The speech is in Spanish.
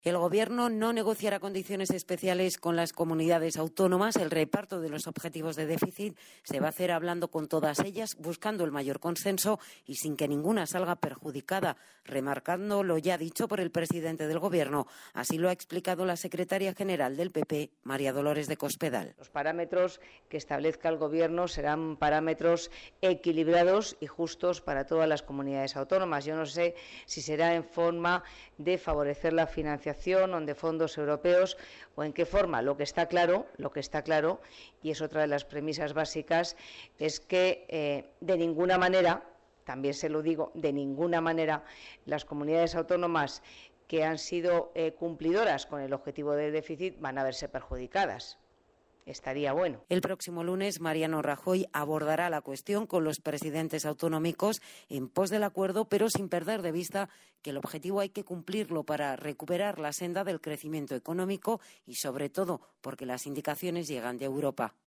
El Gobierno no negociará condiciones especiales con las comunidades autónomas. El reparto de los objetivos de déficit se va a hacer hablando con todas ellas, buscando el mayor consenso y sin que ninguna salga perjudicada, remarcando lo ya dicho por el presidente del Gobierno. Así lo ha explicado la secretaria general del PP, María Dolores de Cospedal. Los parámetros que establezca el Gobierno serán parámetros equilibrados y justos para todas las comunidades autónomas. Yo no sé si será en forma de favorecer la financiación o de fondos europeos o en qué forma. Lo que está claro, y es otra de las premisas básicas, es que de ninguna manera, también se lo digo, de ninguna manera las comunidades autónomas que han sido cumplidoras con el objetivo de déficit van a verse perjudicadas. Estaría bueno. El próximo lunes, Mariano Rajoy abordará la cuestión con los presidentes autonómicos en pos del acuerdo, pero sin perder de vista que el objetivo hay que cumplirlo para recuperar la senda del crecimiento económico y, sobre todo, porque las indicaciones llegan de Europa.